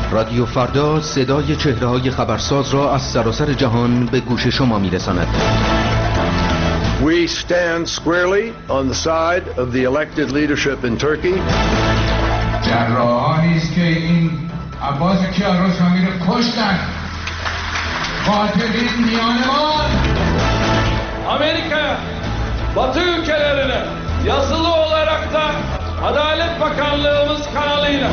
رادیو فردا صدای چهره‌های خبرساز را از سراسر جهان به گوش شما می‌رساند. We stand squarely on the side of the elected leadership in Turkey. جراحانی است که این عباس کیارستمی رو کشتن. قاتلین میانمان. Amerika, Batı ülkelerine yazılı olarak da Adalet Bakanlığımız kanalıyla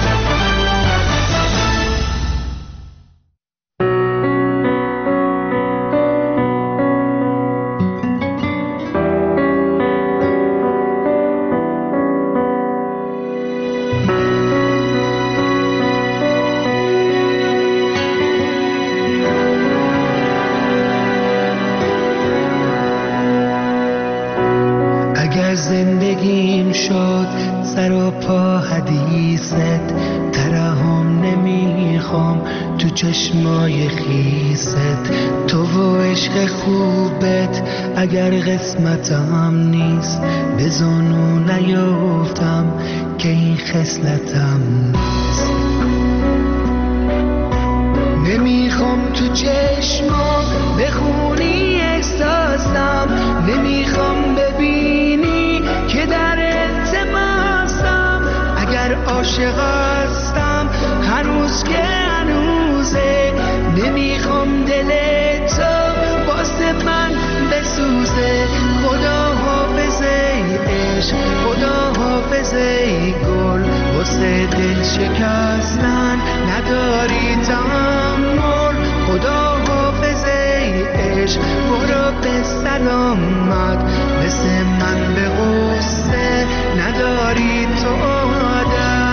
زندگیم شد سر و پا حدیثت، ترحم نمیخوام تو چشمای خیست، تو و عشق خوبت اگر قسمتم نیست به زانو نیفتم که این خصلتم نیست. نمیخوام تو چشمام بخونی احساسم، نمیخوام ببینی که در التماسم، اگر عاشق هستم هنوز که هنوزه، نمیخوام دل تو واسه من بسوزه. خدا حافظ ای عشق، خدا حافظ ای گل، واسه دل شکستن نداری تحمل. خدا حافظ ای عشق، برو به سلامت، مثل من به غصه نداری تو عادت.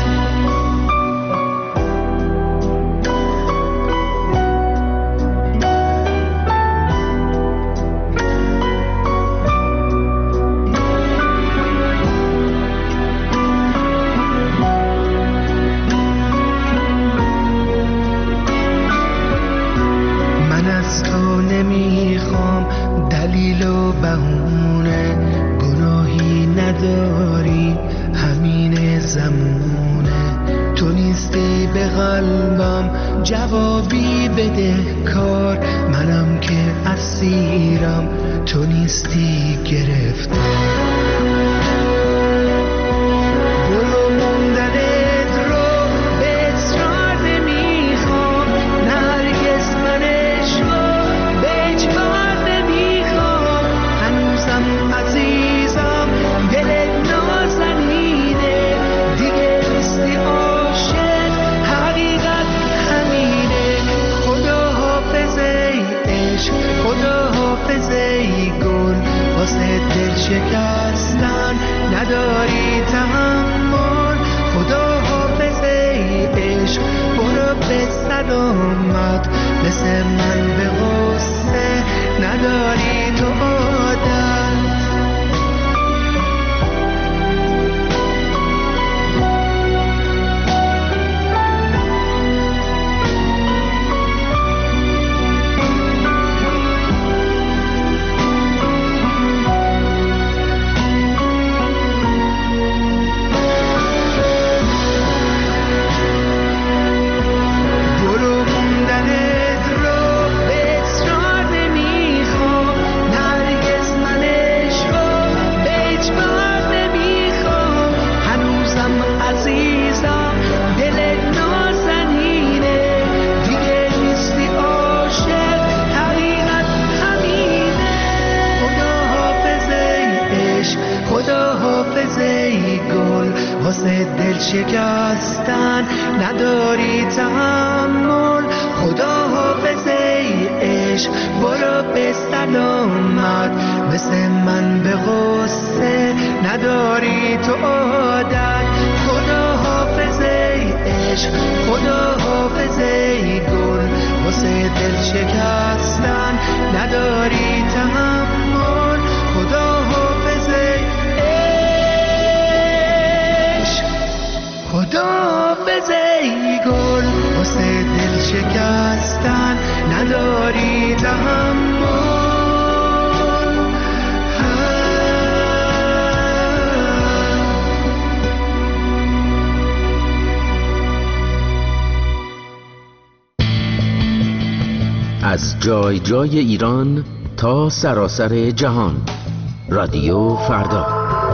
نمیخوام دلیل و بهونه، گناهی نداری همین زمونه، تو نیستی به قلبم جوابی بده کار، منم که اسیرم تو نیستی گرفتار. دل شکستن نداری تحمل. خدا حافظ ای عشق، برو به سلامت، مثل من به غصه نداری تو عادت. دل شکستن نداری تحمل. خدا حافظ ای عشق، برو به سلامت، مثل من به غصه نداری تو عادت. خدا حافظ ای عشق، خدا حافظ ای گل، واسه دل شکستن نداری تحمل. خدا حافظ ای خدا حافظ ای گل، واسه دل شکستن نداری تحمل. از جای جای ایران تا سراسر جهان. رادیو فردا.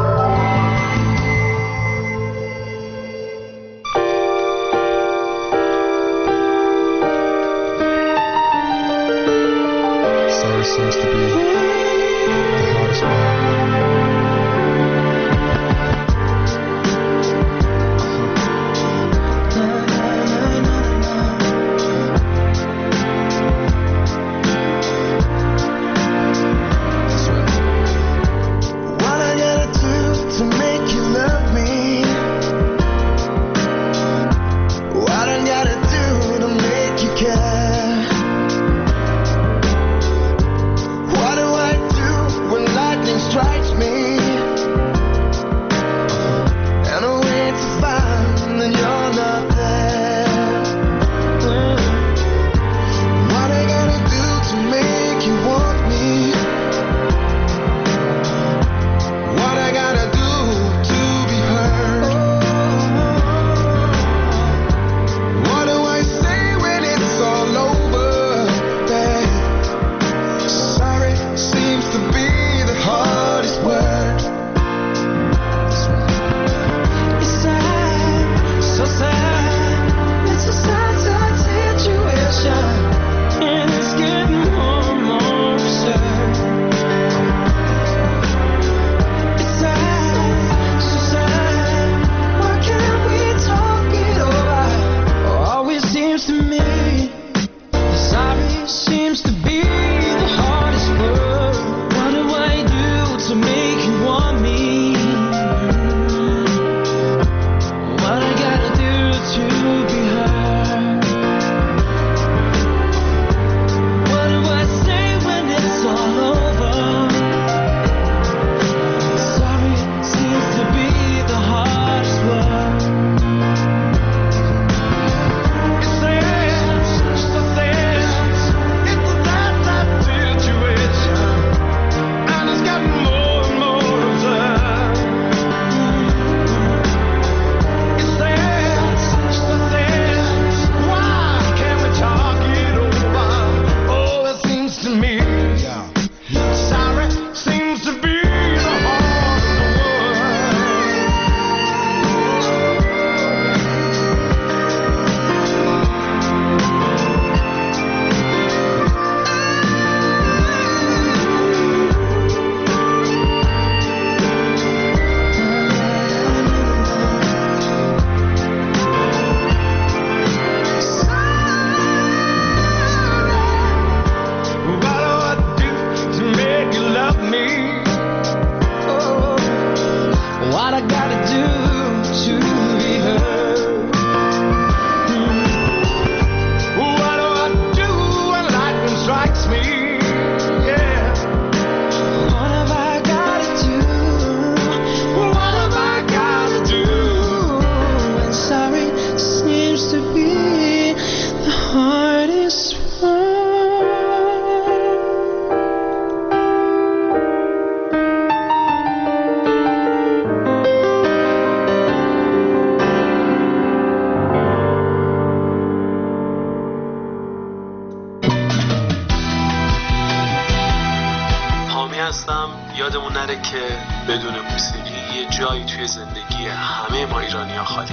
یادمون نره که بدون موسیقی یه جایی توی زندگی همه ما ایرانی‌ها خالی.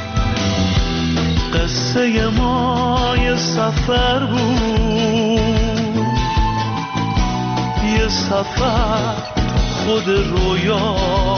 قصه ما یه سفر بود، یه سفر خود رویا،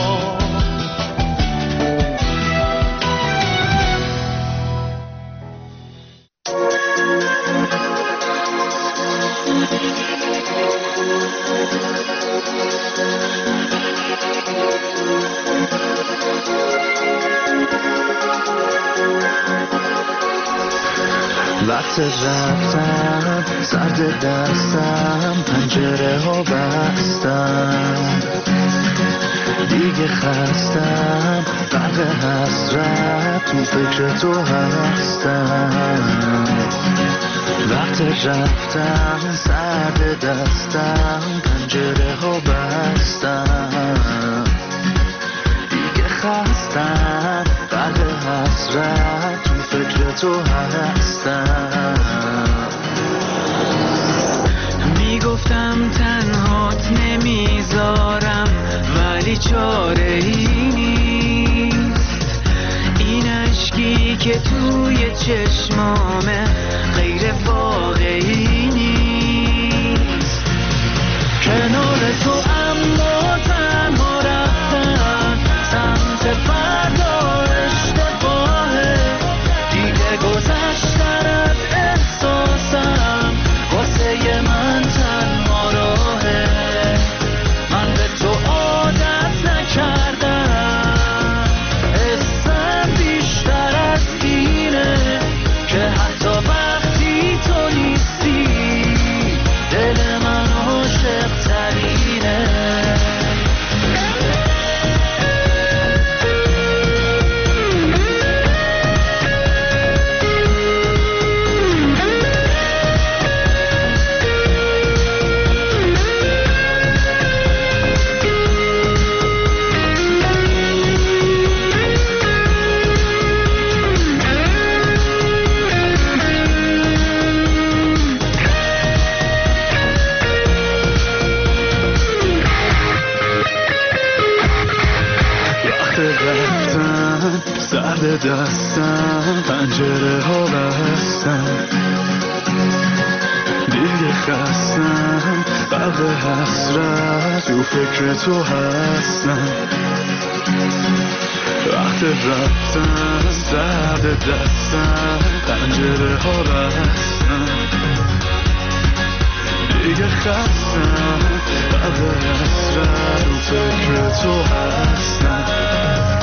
وقت رفتم سرد دستم، پنجره ها بستم، دیگه خستم، غرق حسرت تو فکر تو هستم. وقت رفتم سرد دستم، پنجره ها بستم، دیگه خستم، غرق حسرت تو فکر تو هستم. که توی چشمامه غیر واقعی نیست. کنار تو اما تنها رفتن سمت فردا اشتباهه. دیگه گذشتن از احساسم واسه من تنها راهه. من به تو عادت نکردم، حسم بیشتر از اینه که حتی وقتی تو نیستی دل من عاشق ترینه. رفتن سرد دستم، پنجره ها بستم، دیگه خستم، غرق حسرت تو فکر تو هستم. وقت رفتن سرد دستم، پنجره ها بستم، دیگه خستم، غرق حسرت تو فکر تو هستم.